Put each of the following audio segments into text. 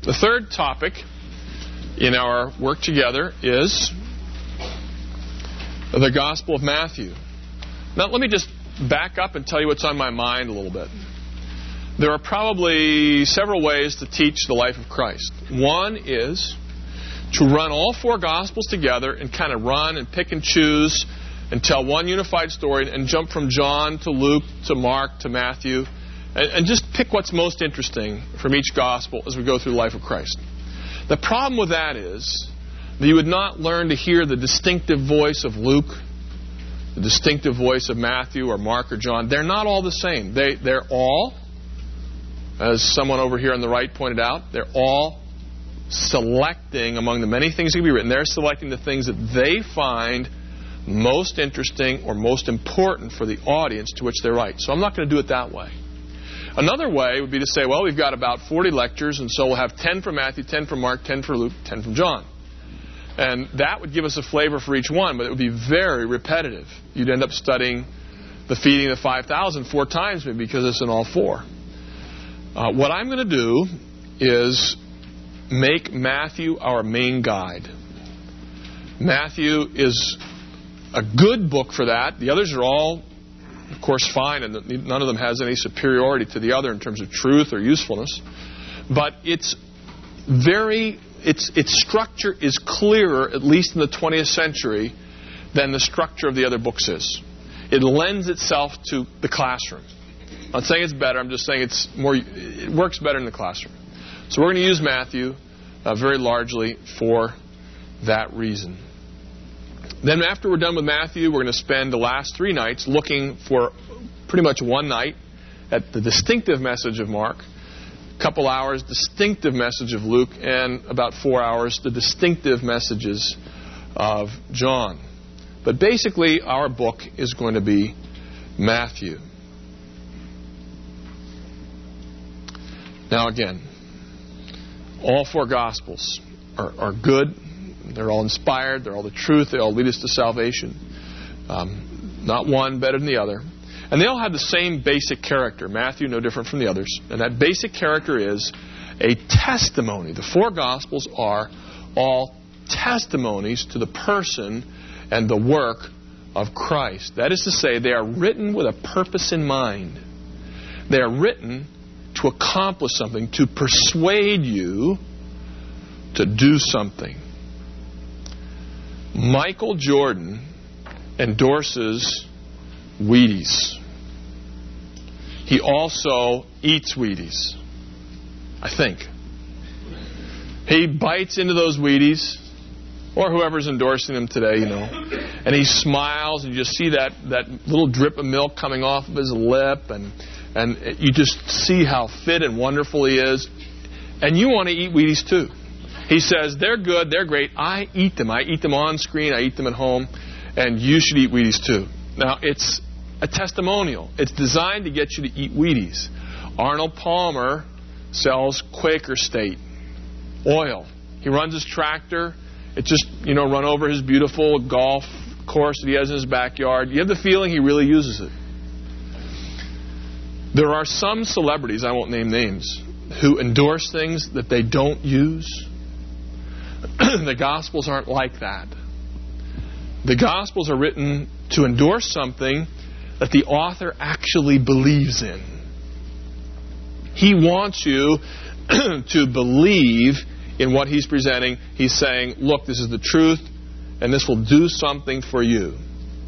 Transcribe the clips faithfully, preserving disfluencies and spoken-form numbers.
The third topic in our work together is the Gospel of Matthew. Now, let me just back up and tell you what's on my mind a little bit. There are probably several ways to teach the life of Christ. One is to run all four Gospels together and kind of run and pick and choose and tell one unified story and jump from John to Luke to Mark to Matthew and, and just pick what's most interesting from each Gospel as we go through the life of Christ. The problem with that is that you would not learn to hear the distinctive voice of Luke, the distinctive voice of Matthew or Mark or John. They're not all the same. They, they're all, as someone over here on the right pointed out, they're all selecting among the many things that can be written. They're selecting the things that they find most interesting or most important for the audience to which they write. So I'm not going to do it that way. Another way would be to say, well, we've got about forty lectures, and so we'll have ten from Matthew, ten from Mark, ten from Luke, ten from John. And that would give us a flavor for each one, but it would be very repetitive. You'd end up studying the feeding of the five thousand four times maybe because it's in all four. Uh, what I'm going to do is make Matthew our main guide. Matthew is a good book for that. The others are all, of course, fine, and none of them has any superiority to the other in terms of truth or usefulness. But it's very, its its structure is clearer, at least in the twentieth century, than the structure of the other books is. It lends itself to the classroom. I'm not saying it's better. I'm just saying it's more. It works better in the classroom. So we're going to use Matthew uh, very largely for that reason. Then after we're done with Matthew, we're going to spend the last three nights looking for pretty much one night at the distinctive message of Mark, a couple hours distinctive message of Luke, and about four hours the distinctive messages of John. But basically our book is going to be Matthew. Now again, all four Gospels are, are good. They're all inspired. They're all the truth. They all lead us to salvation. Um, not one better than the other. And they all have the same basic character. Matthew, no different from the others. And that basic character is a testimony. The four Gospels are all testimonies to the person and the work of Christ. That is to say, they are written with a purpose in mind. They are written to accomplish something, to persuade you to do something. Michael Jordan endorses Wheaties. He also eats Wheaties, I think. He bites into those Wheaties, or whoever's endorsing them today, you know, and he smiles, and you just see that, that little drip of milk coming off of his lip, and, and you just see how fit and wonderful he is. And you want to eat Wheaties too. He says, they're good, they're great, I eat them. I eat them on screen, I eat them at home, and you should eat Wheaties too. Now, it's a testimonial. It's designed to get you to eat Wheaties. Arnold Palmer sells Quaker State oil. He runs his tractor. It just, you know, run over his beautiful golf course that he has in his backyard. You have the feeling he really uses it. There are some celebrities, I won't name names, who endorse things that they don't use. The Gospels aren't like that. The Gospels are written to endorse something that the author actually believes in. He wants you to believe in what he's presenting. He's saying, look, this is the truth, and this will do something for you.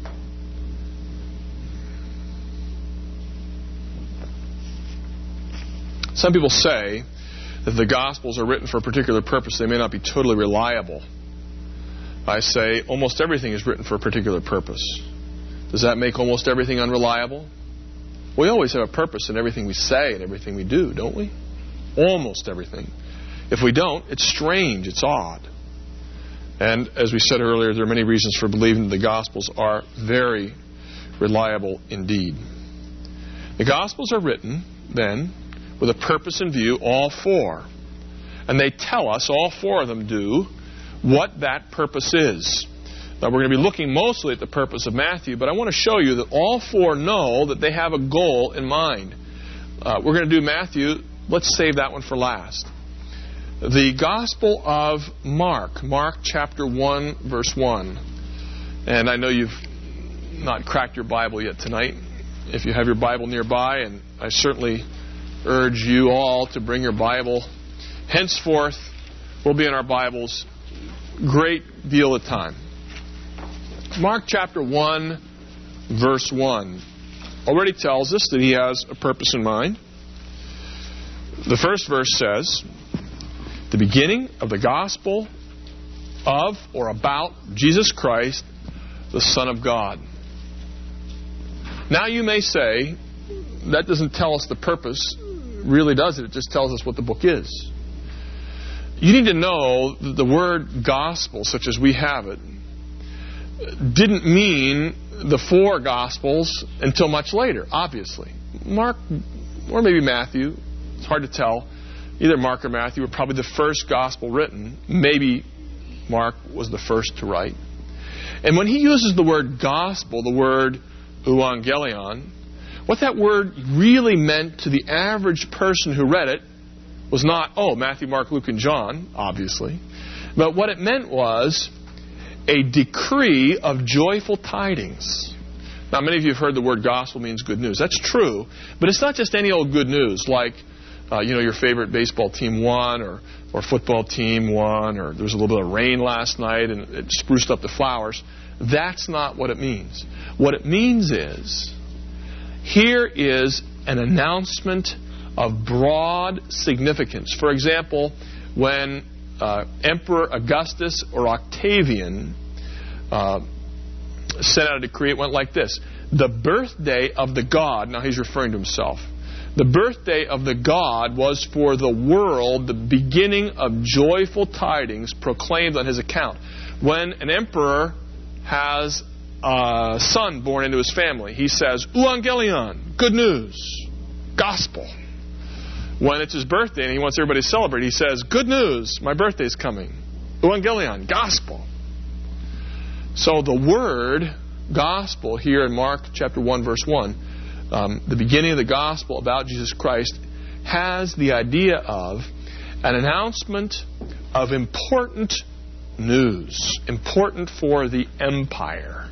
Some people say that the Gospels are written for a particular purpose. They may not be totally reliable. I say almost everything is written for a particular purpose. Does that make almost everything unreliable? We always have a purpose in everything we say and everything we do, don't we? Almost everything. If we don't, it's strange, it's odd. And as we said earlier, there are many reasons for believing that the Gospels are very reliable indeed. The Gospels are written, then, with a purpose in view, all four. And they tell us, all four of them do, what that purpose is. Now, we're going to be looking mostly at the purpose of Matthew, but I want to show you that all four know that they have a goal in mind. Uh, we're going to do Matthew. Let's save that one for last. the Gospel of Mark. Mark chapter one, verse one. And I know you've not cracked your Bible yet tonight. If you have your Bible nearby, and I certainly urge you all to bring your Bible. Henceforth, we'll be in our Bibles great deal of time. Mark chapter one, verse one already tells us that he has a purpose in mind. The first verse says, the beginning of the gospel of or about Jesus Christ, the Son of God. Now you may say, that doesn't tell us the purpose, really does it? It just tells us what the book is. You need to know that the word gospel, such as we have it, didn't mean the four gospels until much later, obviously. Mark, or maybe Matthew, it's hard to tell. Either Mark or Matthew were probably the first gospel written. Maybe Mark was the first to write. And when he uses the word gospel, the word euangelion, what that word really meant to the average person who read it was not, oh, Matthew, Mark, Luke, and John, obviously. But what it meant was a decree of joyful tidings. Now, many of you have heard the word gospel means good news. That's true. But it's not just any old good news like, uh, you know, your favorite baseball team won or, or football team won or there was a little bit of rain last night and it spruced up the flowers. That's not what it means. What it means is, here is an announcement of broad significance. For example, when uh, Emperor Augustus or Octavian uh, sent out a decree, it went like this. The birthday of the god, now he's referring to himself, the birthday of the god was for the world the beginning of joyful tidings proclaimed on his account. When an emperor has a son born into his family, he says, euangelion, good news, gospel. When it's his birthday and he wants everybody to celebrate, he says, good news, my birthday's coming. Euangelion, gospel. So the word gospel here in Mark chapter one, verse one, um, the beginning of the gospel about Jesus Christ, has the idea of an announcement of important news, important for the empire.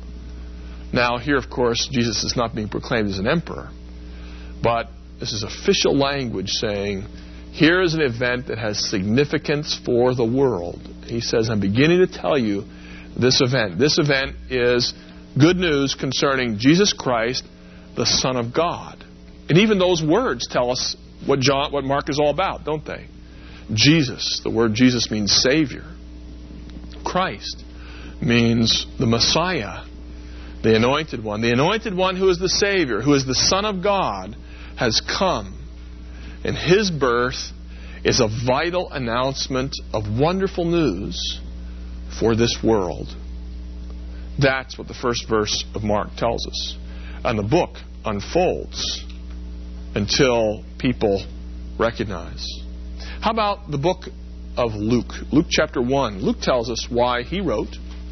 Now here, of course, Jesus is not being proclaimed as an emperor, but this is official language saying, here is an event that has significance for the world. He says, I'm beginning to tell you this event. This event is good news concerning Jesus Christ, the Son of God. And even those words tell us what John, what Mark is all about, don't they? Jesus, the word Jesus means Savior. Christ means the Messiah, the Anointed One. The Anointed One who is the Savior, who is the Son of God, has come. And His birth is a vital announcement of wonderful news for this world. That's what the first verse of Mark tells us. And the book unfolds until people recognize. How about the book of Luke? Luke chapter one. Luke tells us why he wrote.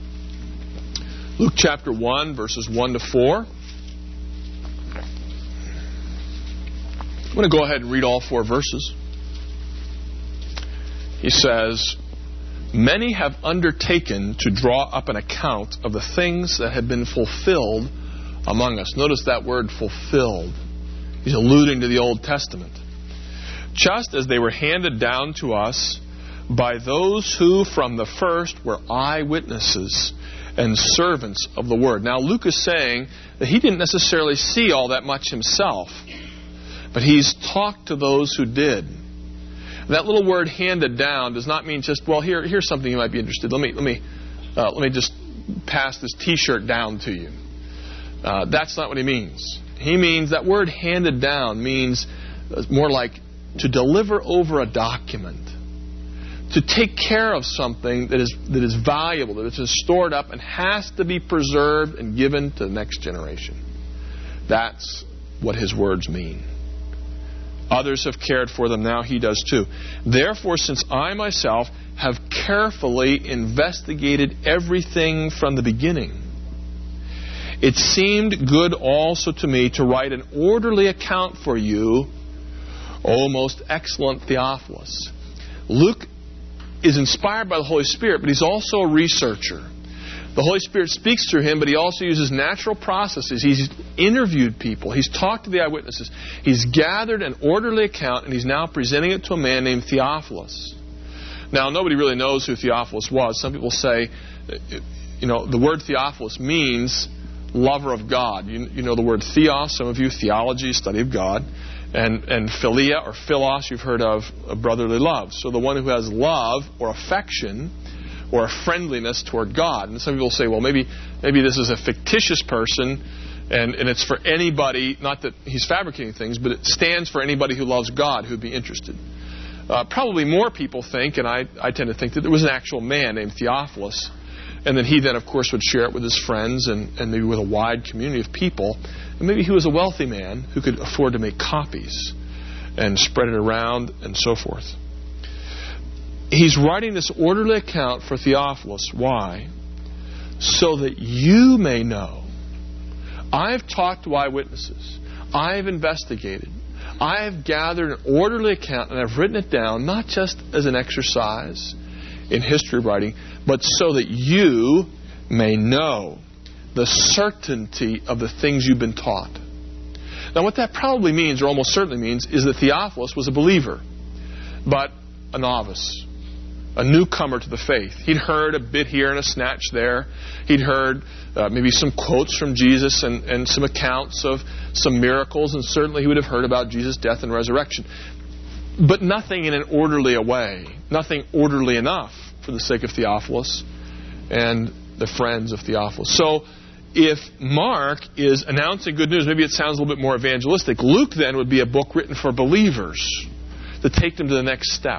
Luke chapter one, verses one to four. I'm going to go ahead and read all four verses. He says, many have undertaken to draw up an account of the things that have been fulfilled among us. Notice that word fulfilled. He's alluding to the Old Testament. Just as they were handed down to us by those who from the first were eyewitnesses and servants of the Word. Now Luke is saying that he didn't necessarily see all that much himself, but he's talked to those who did. That little word handed down does not mean just, well, here, here's something you might be interested in. Let me, let me, uh, let me just pass this T-shirt down to you. Uh, that's not what he means. He means, that word handed down means more like to deliver over a document. To take care of something that is, that is valuable, that is stored up and has to be preserved and given to the next generation. That's what his words mean. Others have cared for them, now he does too. Therefore, since I myself have carefully investigated everything from the beginning, it seemed good also to me to write an orderly account for you, O most excellent Theophilus, Luke is inspired by the Holy Spirit, but he's also a researcher. The Holy Spirit speaks through him, but he also uses natural processes. He's interviewed people. He's talked to the eyewitnesses. He's gathered an orderly account, and he's now presenting it to a man named Theophilus. Now, nobody really knows who Theophilus was. Some people say, you know, the word Theophilus means lover of God. You, you know the word theos, some of you, theology, study of God. And, and philia or philos, you've heard of a brotherly love. So the one who has love or affection or a friendliness toward God. And some people say, well, maybe maybe this is a fictitious person, and, and it's for anybody, not that he's fabricating things, but it stands for anybody who loves God who'd be interested. Uh, probably more people think, and I, I tend to think, that there was an actual man named Theophilus, and then he then, of course, would share it with his friends and, and maybe with a wide community of people. And maybe he was a wealthy man who could afford to make copies and spread it around and so forth. He's writing this orderly account for Theophilus. Why? So that you may know. I've talked to eyewitnesses. I've investigated. I have gathered an orderly account, and I've written it down, not just as an exercise in history writing, but so that you may know the certainty of the things you've been taught. Now, what that probably means, or almost certainly means, is that Theophilus was a believer, but a novice, a newcomer to the faith. He'd heard a bit here and a snatch there. He'd heard uh, maybe some quotes from Jesus and, and some accounts of some miracles, and certainly he would have heard about Jesus' death and resurrection. But nothing in an orderly way, nothing orderly enough for the sake of Theophilus and the friends of Theophilus. So, if Mark is announcing good news, maybe it sounds a little bit more evangelistic. Luke then would be a book written for believers to take them to the next step.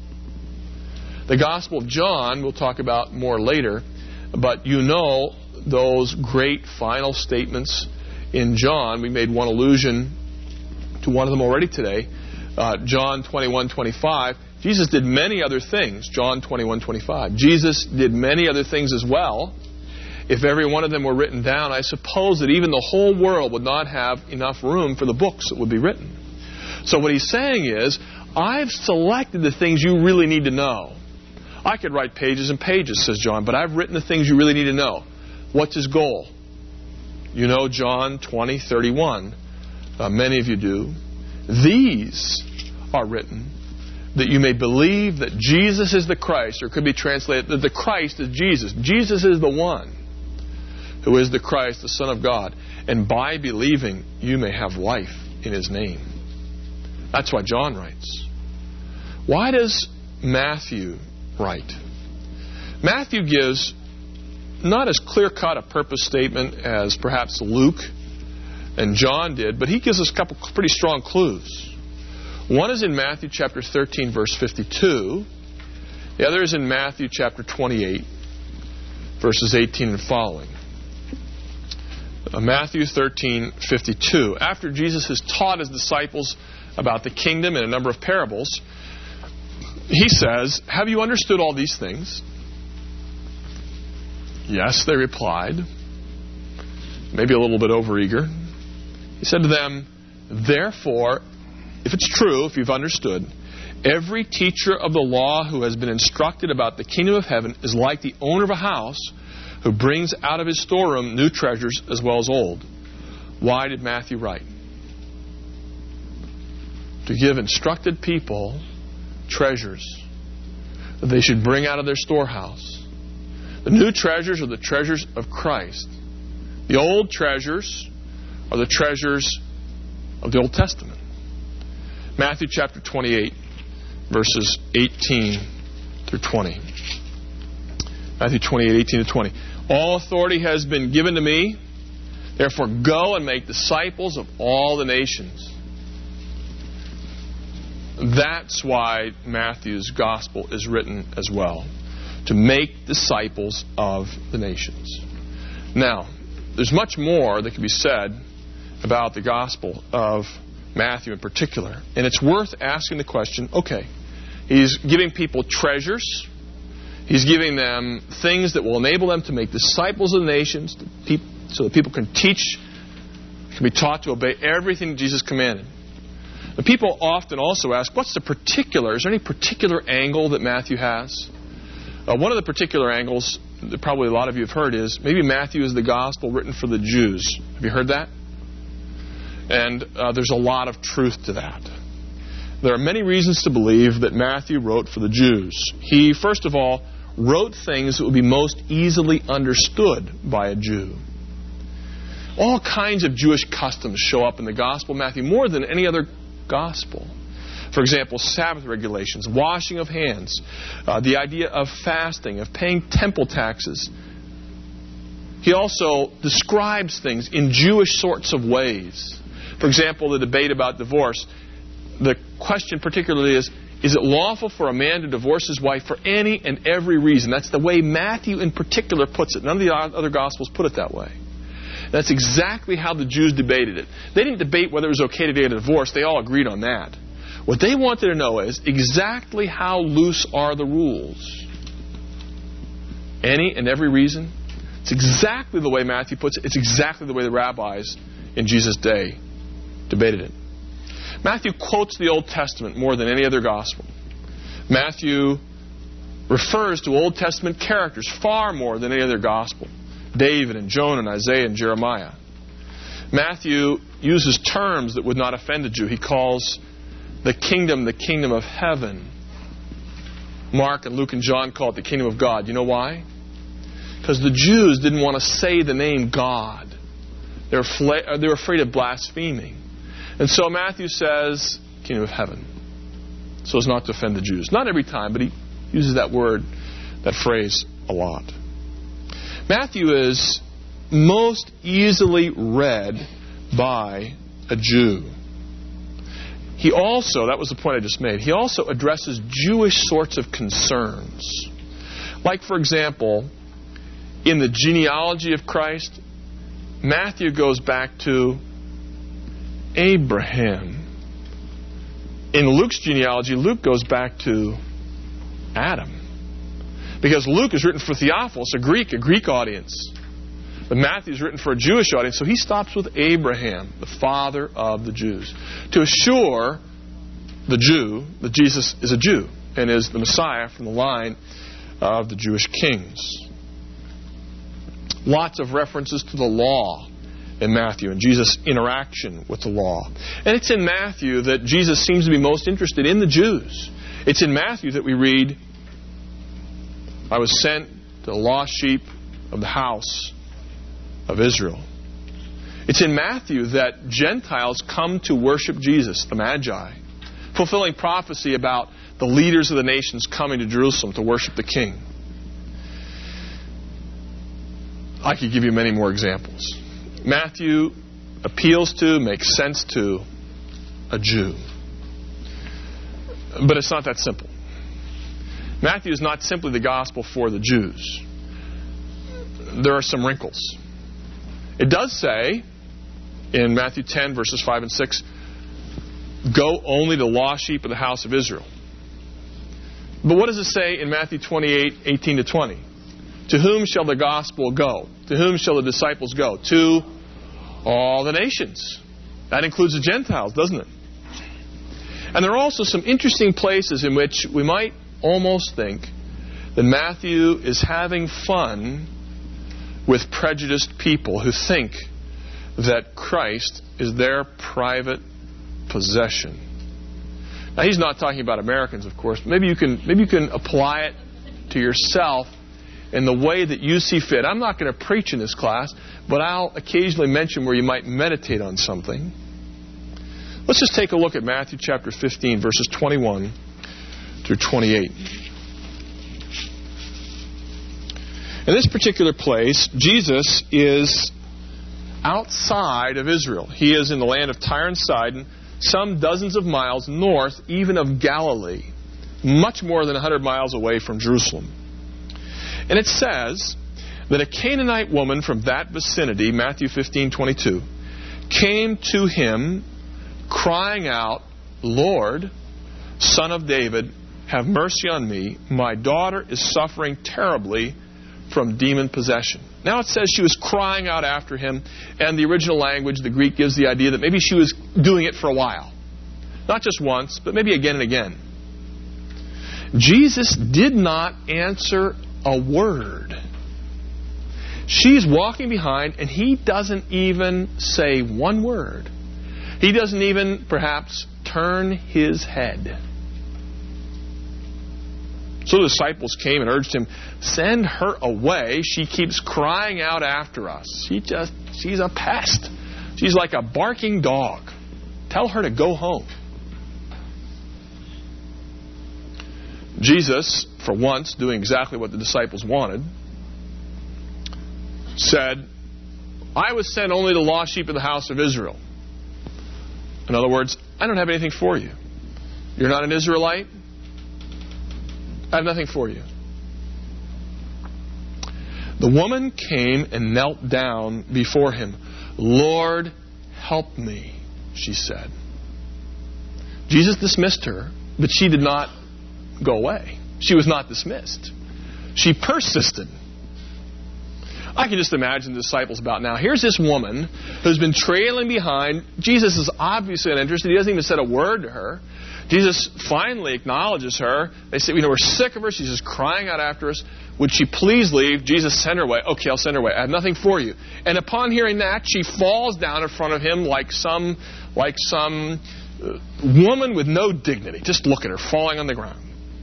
The Gospel of John we'll talk about more later, but you know those great final statements in John. We made one allusion to one of them already today. Uh, John twenty-one twenty-five. Jesus did many other things. John twenty-one twenty-five. Jesus did many other things as well. If every one of them were written down, I suppose that even the whole world would not have enough room for the books that would be written. So what he's saying is, I've selected the things you really need to know. I could write pages and pages, says John, but I've written the things you really need to know. What's his goal? You know John twenty thirty-one. Uh, many of you do. These are written that you may believe that Jesus is the Christ, or it could be translated that the Christ is Jesus. Jesus is the one who is the Christ, the Son of God. And by believing, you may have life in His name. That's why John writes. Why does Matthew write? Matthew gives not as clear-cut a purpose statement as perhaps Luke and John did, but he gives us a couple pretty strong clues. One is in Matthew chapter thirteen, verse fifty-two. The other is in Matthew chapter twenty-eight, verses eighteen and following. Uh, Matthew thirteen, fifty-two. After Jesus has taught His disciples about the kingdom in a number of parables, He says, "Have you understood all these things?" Yes, they replied, maybe a little bit overeager. He said to them, "Therefore, if it's true, if you've understood, every teacher of the law who has been instructed about the kingdom of heaven is like the owner of a house who brings out of his storeroom new treasures as well as old." Why did Matthew write? To give instructed people treasures that they should bring out of their storehouse. The new treasures are the treasures of Christ. The old treasures are the treasures of the Old Testament. Matthew chapter twenty-eight, verses eighteen through twenty. Matthew twenty-eight, eighteen to twenty. "All authority has been given to me. Therefore go and make disciples of all the nations." That's why Matthew's gospel is written as well. To make disciples of the nations. Now, there's much more that can be said about the gospel of Matthew in particular. And it's worth asking the question, okay, he's giving people treasures. He's giving them things that will enable them to make disciples of the nations so that people can teach, can be taught to obey everything Jesus commanded. The people often also ask, what's the particular, is there any particular angle that Matthew has? Uh, one of the particular angles that probably a lot of you have heard is, maybe Matthew is the gospel written for the Jews. Have you heard that? And uh, there's a lot of truth to that. There are many reasons to believe that Matthew wrote for the Jews. He, first of all, wrote things that would be most easily understood by a Jew. All kinds of Jewish customs show up in the Gospel of Matthew more than any other gospel. For example, Sabbath regulations, washing of hands, uh, the idea of fasting, of paying temple taxes. He also describes things in Jewish sorts of ways. For example, the debate about divorce. The question particularly is, is it lawful for a man to divorce his wife for any and every reason? That's the way Matthew in particular puts it. None of the other Gospels put it that way. That's exactly how the Jews debated it. They didn't debate whether it was okay to get a divorce. They all agreed on that. What they wanted to know is exactly how loose are the rules. Any and every reason? It's exactly the way Matthew puts it. It's exactly the way the rabbis in Jesus' day debated it. Matthew quotes the Old Testament more than any other gospel. Matthew refers to Old Testament characters far more than any other gospel. David and Jonah and Isaiah and Jeremiah. Matthew uses terms that would not offend a Jew. He calls the kingdom the kingdom of heaven. Mark and Luke and John call it the kingdom of God. You know why? Because the Jews didn't want to say the name God. They were, fla- they were afraid of blaspheming. And so Matthew says, kingdom of heaven. So as not to offend the Jews. Not every time, but he uses that word, that phrase, a lot. Matthew is most easily read by a Jew. He also, that was the point I just made, he also addresses Jewish sorts of concerns. Like, for example, in the genealogy of Christ, Matthew goes back to Abraham. In Luke's genealogy, Luke goes back to Adam. Because Luke is written for Theophilus, a Greek, a Greek audience. But Matthew is written for a Jewish audience, so he stops with Abraham, the father of the Jews, to assure the Jew that Jesus is a Jew and is the Messiah from the line of the Jewish kings. Lots of references to the law in Matthew and Jesus' interaction with the law. And it's in Matthew that Jesus seems to be most interested in the Jews. It's in Matthew that we read, I was sent to the lost sheep of the house of Israel. It's in Matthew that Gentiles come to worship Jesus, the Magi, fulfilling prophecy about the leaders of the nations coming to Jerusalem to worship the King. I could give you many more examples. Matthew appeals to, makes sense to a Jew. But it's not that simple. Matthew is not simply the gospel for the Jews. There are some wrinkles. It does say in Matthew ten, verses five and six, go only to the lost sheep of the house of Israel. But what does it say in Matthew twenty-eight, eighteen to twenty? To whom shall the gospel go? To whom shall the disciples go? To all the nations. That includes the Gentiles, doesn't it? And there are also some interesting places in which we might almost think that Matthew is having fun with prejudiced people who think that Christ is their private possession. Now, he's not talking about Americans, of course. Maybe you can maybe you can apply it to yourself in the way that you see fit. I'm not going to preach in this class, but I'll occasionally mention where you might meditate on something. Let's just take a look at Matthew chapter fifteen, verses twenty-one through twenty-eight. In this particular place, Jesus is outside of Israel. He is in the land of Tyre and Sidon, some dozens of miles north even of Galilee, much more than one hundred miles away from Jerusalem. And it says that a Canaanite woman from that vicinity, Matthew fifteen twenty-two, came to him crying out, Lord, Son of David, have mercy on me. My daughter is suffering terribly from demon possession. Now it says she was crying out after him, and the original language, the Greek, gives the idea that maybe she was doing it for a while. Not just once, but maybe again and again. Jesus did not answer a word. She's walking behind, and he doesn't even say one word. He doesn't even, perhaps, turn his head. So the disciples came and urged him, "Send her away. She keeps crying out after us. She just, she's a pest. She's like a barking dog. Tell her to go home." Jesus, for once, doing exactly what the disciples wanted, said, "I was sent only to the lost sheep of the house of Israel." In other words, I don't have anything for you. You're not an Israelite? I have nothing for you. The woman came and knelt down before him. "Lord, help me," she said. Jesus dismissed her, but she did not go away. She was not dismissed. She persisted. I can just imagine the disciples about now. Here's this woman who's been trailing behind. Jesus is obviously uninterested. He doesn't even say a word to her. Jesus finally acknowledges her. They say, "You know, we're sick of her. She's just crying out after us. Would she please leave?" Jesus sent her away. "Okay, I'll send her away. I have nothing for you." And upon hearing that, she falls down in front of him like some, like some uh, woman with no dignity. Just look at her falling on the ground.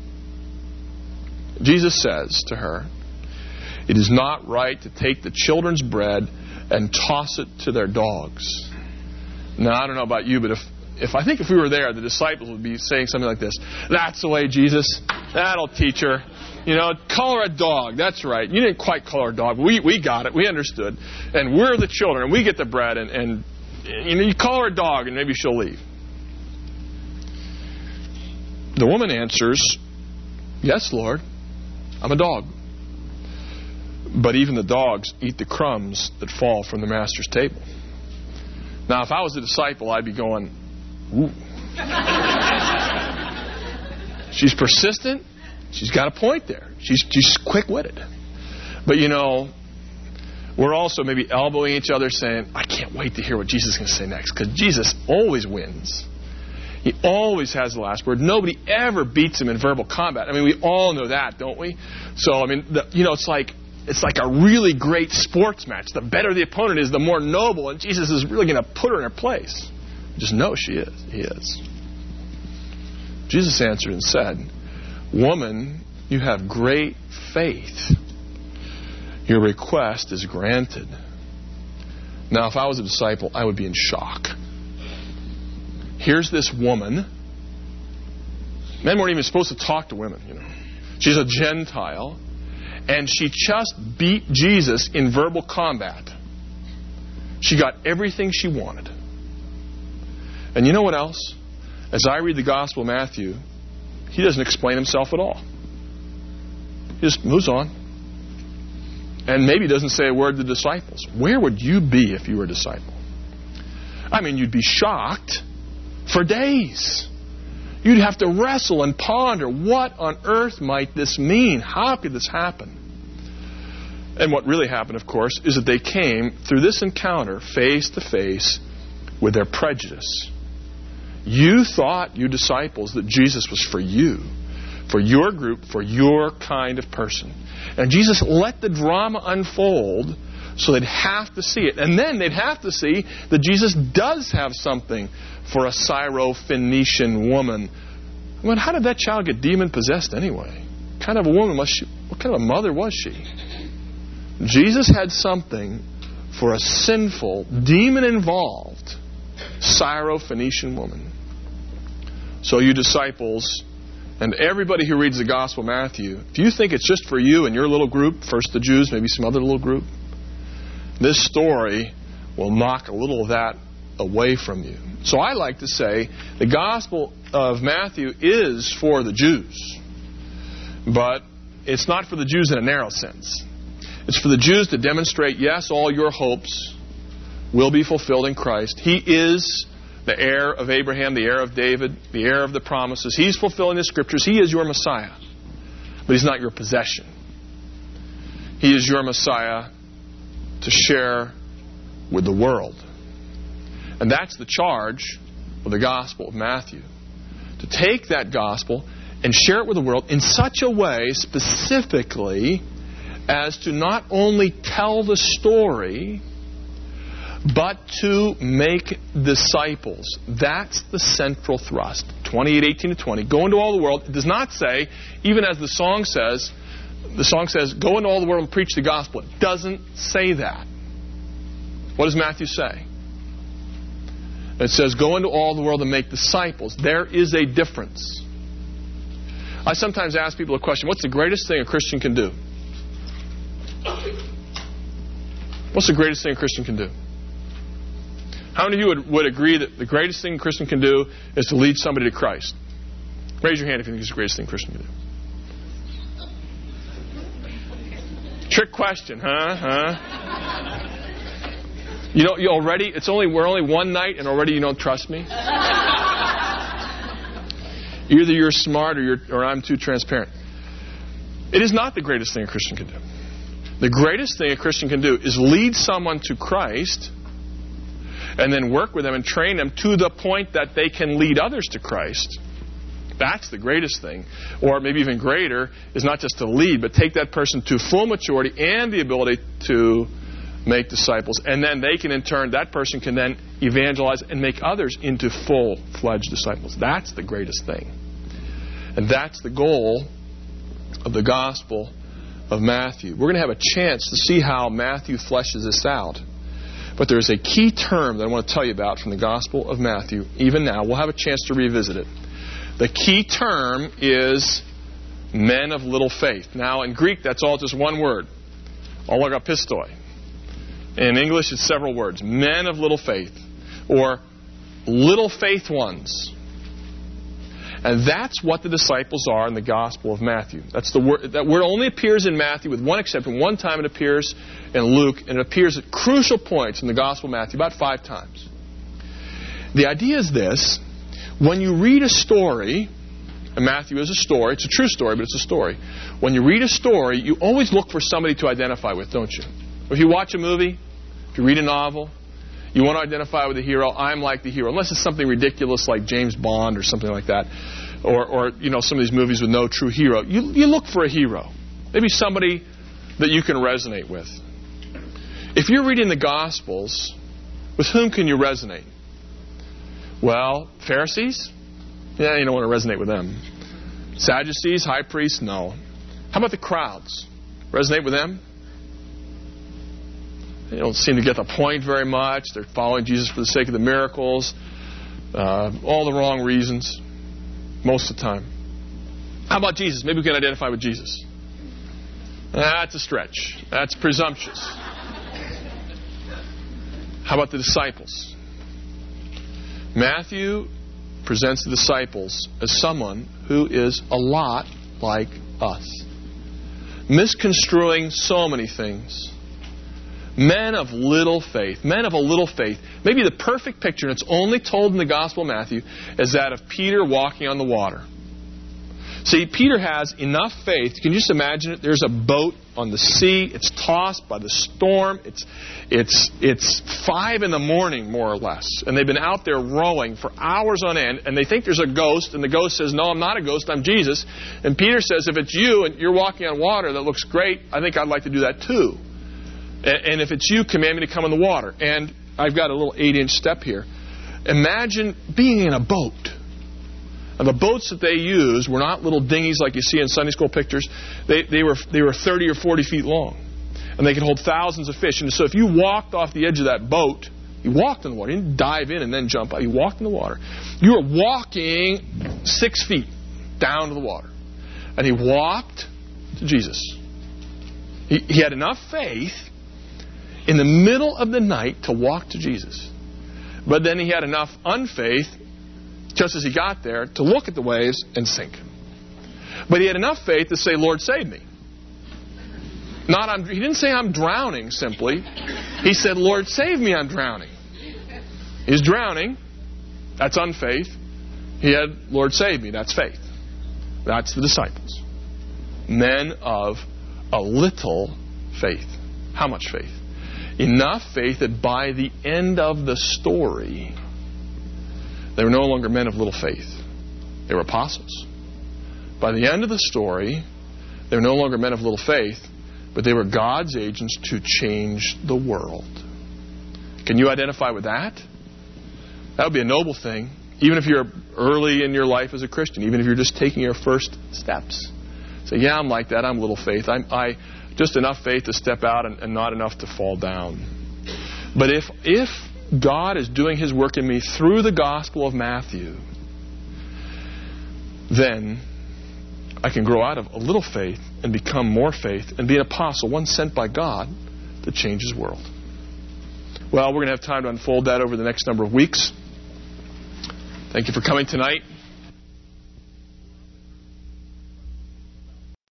Jesus says to her, "It is not right to take the children's bread and toss it to their dogs." Now, I don't know about you, but if, if I think if we were there, the disciples would be saying something like this. "That's the way, Jesus. That'll teach her. You know, call her a dog. That's right. You didn't quite call her a dog. We we got it. We understood. And we're the children, and we get the bread. And, and you know, you call her a dog, and maybe she'll leave." The woman answers, "Yes, Lord. I'm a dog. But even the dogs eat the crumbs that fall from the master's table." Now, if I was a disciple, I'd be going, "Ooh." She's persistent. She's got a point there. She's, she's quick-witted. But, you know, we're also maybe elbowing each other saying, "I can't wait to hear what Jesus is going to say next." Because Jesus always wins. He always has the last word. Nobody ever beats him in verbal combat. I mean, we all know that, don't we? So, I mean, the, you know, it's like it's like a really great sports match. The better the opponent is, the more noble. And Jesus is really going to put her in her place. Just know she is. He is. Jesus answered and said, "Woman, you have great faith. Your request is granted." Now, if I was a disciple, I would be in shock. Here's this woman. Men weren't even supposed to talk to women, you know. She's a Gentile. And she just beat Jesus in verbal combat. She got everything she wanted. And you know what else? As I read the Gospel of Matthew, he doesn't explain himself at all. He just moves on. And maybe doesn't say a word to the disciples. Where would you be if you were a disciple? I mean, you'd be shocked for days. You'd have to wrestle and ponder, what on earth might this mean? How could this happen? And what really happened, of course, is that they came through this encounter face to face with their prejudice. You thought, you disciples, that Jesus was for you, for your group, for your kind of person. And Jesus let the drama unfold so they'd have to see it. And then they'd have to see that Jesus does have something for a Syro-Phoenician woman. I mean, how did that child get demon-possessed anyway? What kind of a woman was she? What kind of a mother was she? Jesus had something for a sinful, demon-involved Syro-Phoenician woman. So you disciples, and everybody who reads the Gospel of Matthew, if you think it's just for you and your little group, first the Jews, maybe some other little group, this story will knock a little of that away from you. So I like to say the Gospel of Matthew is for the Jews. But it's not for the Jews in a narrow sense. It's for the Jews to demonstrate, yes, all your hopes will be fulfilled in Christ. He is the heir of Abraham, the heir of David, the heir of the promises. He's fulfilling the Scriptures. He is your Messiah. But He's not your possession. He is your Messiah to share with the world. And that's the charge of the Gospel of Matthew. to take that gospel and share it with the world in such a way, specifically, as to not only tell the story, but to make disciples. That's the central thrust. twenty-eight, eighteen to twenty. Go into all the world. It does not say, even as the song says, the song says, go into all the world and preach the gospel. It doesn't say that. What does Matthew say? It says, go into all the world and make disciples. There is a difference. I sometimes ask people a question, what's the greatest thing a Christian can do? What's the greatest thing a Christian can do? How many of you would, would agree that the greatest thing a Christian can do is to lead somebody to Christ? Raise your hand if you think it's the greatest thing a Christian can do. Trick question, huh? Huh? You know, you already, it's only, we're only one night and already you don't trust me? Either you're smart or, you're, or I'm too transparent. It is not the greatest thing a Christian can do. The greatest thing a Christian can do is lead someone to Christ and then work with them and train them to the point that they can lead others to Christ. That's the greatest thing. Or maybe even greater is not just to lead, but take that person to full maturity and the ability to make disciples. And then they can in turn, that person can then evangelize and make others into full-fledged disciples. That's the greatest thing. And that's the goal of the Gospel of Matthew. We're going to have a chance to see how Matthew fleshes this out. But there's a key term that I want to tell you about from the Gospel of Matthew. Even now, we'll have a chance to revisit it. The key term is men of little faith. Now, in Greek, that's all just one word. Ologopistoi. In English, it's several words. Men of little faith. Or little faith ones. And that's what the disciples are in the Gospel of Matthew. That's the word. That word only appears in Matthew with one exception. One time it appears in Luke, and it appears at crucial points in the Gospel of Matthew, about five times. The idea is this. When you read a story, and Matthew is a story, it's a true story, but it's a story. When you read a story, you always look for somebody to identify with, don't you? If you watch a movie, if you read a novel, you want to identify with the hero. I'm like the hero. Unless it's something ridiculous like James Bond or something like that. Or, or you know, some of these movies with no true hero. You, you look for a hero. Maybe somebody that you can resonate with. If you're reading the Gospels, with whom can you resonate? Well, Pharisees? Yeah, you don't want to resonate with them. Sadducees, high priests? No. How about the crowds? Resonate with them? They don't seem to get the point very much. They're following Jesus for the sake of the miracles. Uh, all the wrong reasons. Most of the time. How about Jesus? Maybe we can identify with Jesus. That's a stretch. That's presumptuous. How about the disciples? Matthew presents the disciples as someone who is a lot like us. Misconstruing so many things. Men of little faith. Men of a little faith. Maybe the perfect picture, and it's only told in the Gospel of Matthew, is that of Peter walking on the water. See, Peter has enough faith. Can you just imagine it? There's a boat on the sea. It's tossed by the storm. It's it's it's five in the morning, more or less. And they've been out there rowing for hours on end. And they think there's a ghost. And the ghost says, no, I'm not a ghost. I'm Jesus. And Peter says, if it's you and you're walking on water that looks great, I think I'd like to do that too. And, and if it's you, command me to come in the water. And I've got a little eight-inch step here. Imagine being in a boat. And the boats that they used were not little dinghies like you see in Sunday school pictures. They, they were they were thirty or forty feet long. And they could hold thousands of fish. And so if you walked off the edge of that boat, you walked in the water. You didn't dive in and then jump out. You walked in the water. You were walking six feet down to the water. And he walked to Jesus. He, he had enough faith in the middle of the night to walk to Jesus. But then he had enough unfaith just as he got there, to look at the waves and sink. But he had enough faith to say, Lord, save me. Not I'm, he didn't say I'm drowning simply. He said, Lord, save me, I'm drowning. He's drowning. That's unfaith. He had, Lord, save me. That's faith. That's the disciples. Men of a little faith. How much faith? Enough faith that by the end of the story, they were no longer men of little faith. They were apostles. By the end of the story, they were no longer men of little faith, but they were God's agents to change the world. Can you identify with that? That would be a noble thing, even if you're early in your life as a Christian, even if you're just taking your first steps. Say, yeah, I'm like that. I'm little faith. I'm I just enough faith to step out and, and not enough to fall down. But if if God is doing His work in me through the Gospel of Matthew, then I can grow out of a little faith and become more faith and be an apostle, one sent by God to change His world. Well, we're going to have time to unfold that over the next number of weeks. Thank you for coming tonight.